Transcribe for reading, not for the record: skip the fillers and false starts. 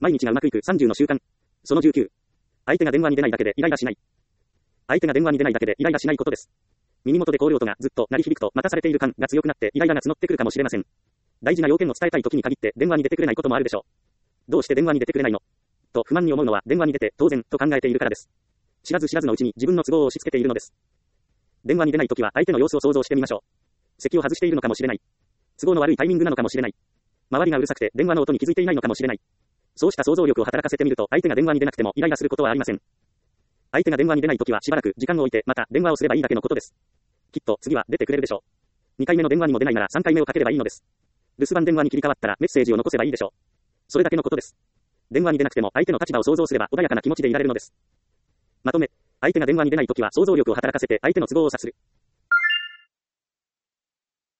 毎日がうまくいく30の習慣。その19。相手が電話に出ないだけでイライラしない。相手が電話に出ないだけでイライラしないことです。耳元でコール音がずっと鳴り響くと待たされている感が強くなってイライラが募ってくるかもしれません。大事な要件を伝えたい時に限って電話に出てくれないこともあるでしょう。どうして電話に出てくれないのと不満に思うのは電話に出て当然と考えているからです。知らず知らずのうちに自分の都合を押し付けているのです。電話に出ないときは相手の様子を想像してみましょう。席を外しているのかもしれない。都合の悪いタイミングなのかもしれない。周りがうるさくて電話の音に気づいていないのかもしれない。そうした想像力を働かせてみると相手が電話に出なくてもイライラすることはありません。相手が電話に出ないときはしばらく時間を置いてまた電話をすればいいだけのことです。きっと次は出てくれるでしょう。2回目の電話にも出ないなら3回目をかければいいのです。留守番電話に切り替わったらメッセージを残せばいいでしょう。それだけのことです。電話に出なくても相手の立場を想像すれば穏やかな気持ちでいられるのです。まとめ、相手が電話に出ないときは想像力を働かせて相手の都合を察する。